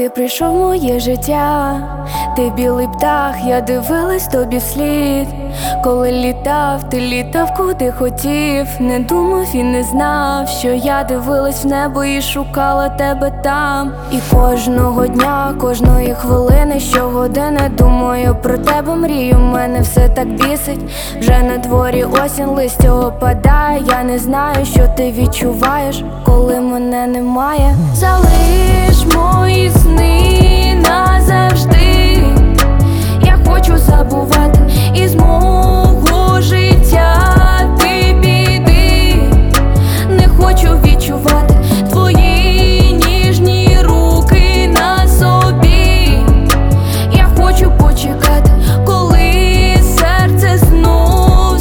ти прийшов в моє життя, ти білий птах, я дивилась тобі вслід. Коли літав, ти літав куди хотів, не думав і не знав, що я дивилась в небо і шукала тебе там. І кожного дня, кожної хвилини, щогодини думаю про тебе, мрію, мене все так бісить. Вже на дворі осінь, листя опадає, я не знаю, що ти відчуваєш, коли мене немає. Залиш мої сни назавжди, я хочу забувати із мого життя ти піди. Не хочу відчувати твої ніжні руки на собі. Я хочу почекати, коли серце знов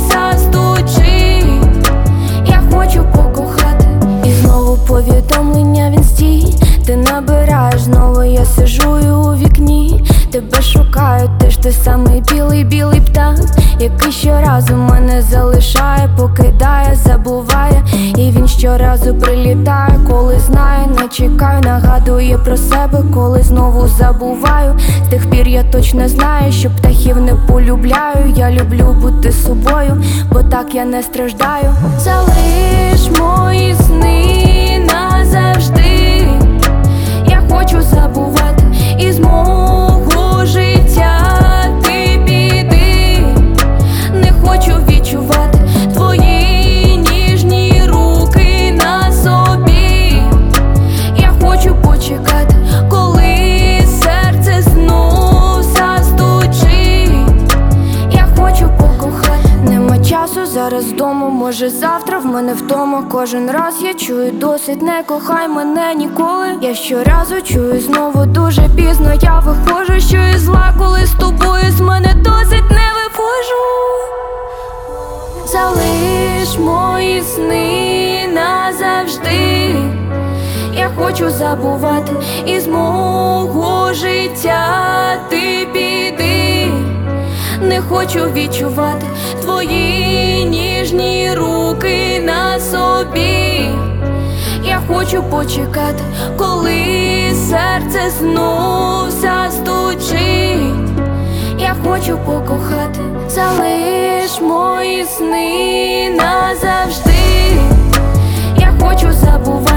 застучить. Я хочу покохати, і знову повідомлення в інсті. Ти набираєш знову, я сижу і у вікні. Тебе шукаю, ти ж той самий білий птах, який щоразу мене залишає, покидає, забуває. І він щоразу прилітає, коли знає, не чекаю, нагадує про себе, коли знову забуваю. З тих пір я точно знаю, що птахів не полюбляю. Я люблю бути собою, бо так я не страждаю. Залиш мої сни назавжди, я хочу забувати із мого життя ти піди. Не хочу відчувати твої ніжні руки на собі. Я хочу почекати, коли серце знов застучить. Я хочу покохати. Нема часу зараз вдома, може завтра в мене вдома. Кожен раз я чую досить, не кохай мене ніколи. Я щоразу чую знову дуже пізно. Я виходжу, що і зла, коли з тобою з мене досить не виходжу. Залиш мої сни назавжди, я хочу забувати із мого життя ти піди. Не хочу відчувати твої ніжні руки на собі. Я хочу почекати, коли серце знов застучить. Я хочу покохати, залиш мої сни назавжди. Я хочу забувати